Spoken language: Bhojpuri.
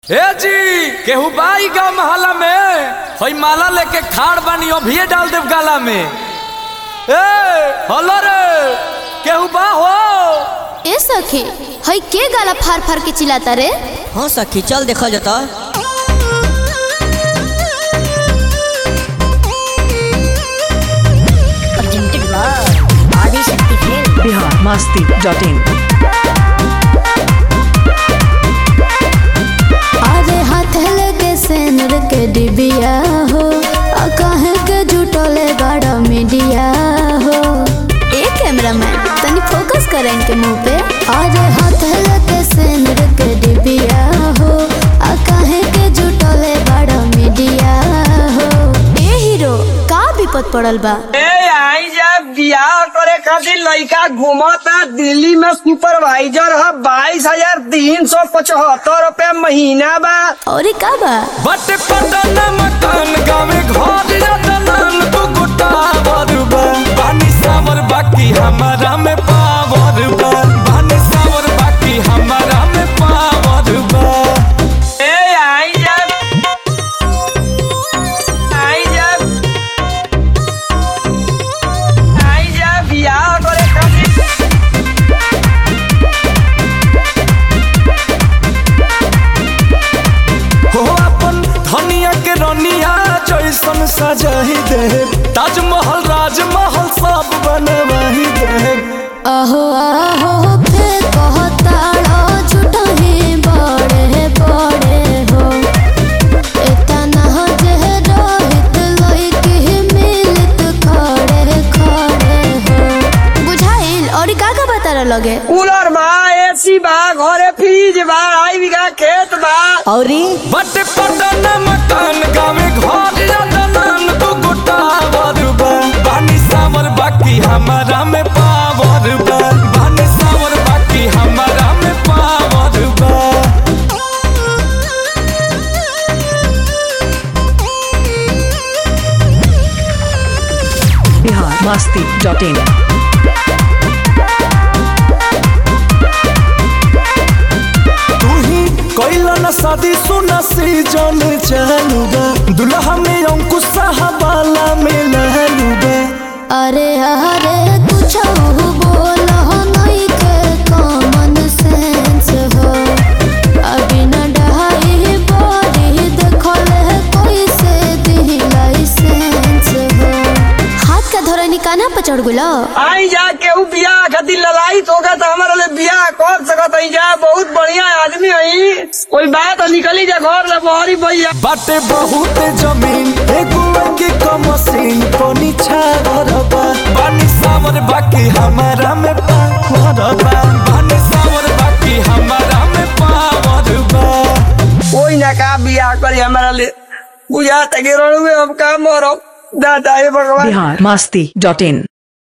ए जी केहू बाई गाँव महला में हई माला लेके खाड़ बानी अभिये डाल देव गाला में। ए हलो रे केहू बा हो। ए सखी हई के गाला फार फार के चिल्लाता रे। हाँ सखी चल देखा जाता। biharmasti.in अरे हाथ लगे सेनर के डिबिया हो कहे के जुटले बड़ा मीडिया हो। ए कैमरामैन तनी फोकस कर इनके मुंह पे। अरे हाथ लगे सेनर के डिबिया हो कहे के जुटले बड़ा मीडिया हो। ए हीरो का विपद पड़ल बा। बियाह करे खातिर लड़का घूमता दिल्ली में सुपरवाइजर है 22,375 रुपया महीना बा। और का बा बट पटना मकान गाँव घर रतनान तू गुटा बरुबा बानी सावर बाकी हमारा में पावर बा बानी सावर बाकी हमारा में पावर बा। ए आई जा बियाह करे खातिर हो अपन धनिया के रनिया जैसन सजाही दे ताजमहल राजमहल सब बनवाही दे। आहो आहो फिर कहताड़ा झूठा ही बड़े बड़े हो। इतना जे रोहित लइके मिलत खड़े खड़े हो। बुझाइल और का बता लगे। कूलर बा एसी बा घरे फ्रिज बा 2.5 बीघा खेत बा। औरी बट पटना मकान गाँव घर रतनान तू गुटा बरुबा बानी सावर बाकी हमारा में पावर बा बानी सावर बाकी हमारा में पावर बा। biharmasti.in तू ही कैला न शादी सुना सीजन चालू बा दुल्हा में अंकुश साहबाला में लहलू बा। अरे अरे कुछ बोला नहीं के कॉमन सेंस हो। अभी न डहाई बड़ी देखले कोई से दी लाइसेंस हो। हाथ का धोरा निकाना पर चढ़ गुलो। आई जा केहू बियाह खातिर लड़ाई होगा तो हमारे लिए बियाह कर सकत है जा। बहुत बढ़िया आदमी है कोई बात निकली जा घर ले बहरी भैया। बाटे बहुत जमीन एगो के कमसीन पनी छावर बा बानी सावर बाकी हमारा में पावर बा बानी सावर बाकी हमारा में पावर बा। कोई ना का बियाह करी हमारा लिए बुझा तक हम का मरो दादा हे भगवान। biharmasti.in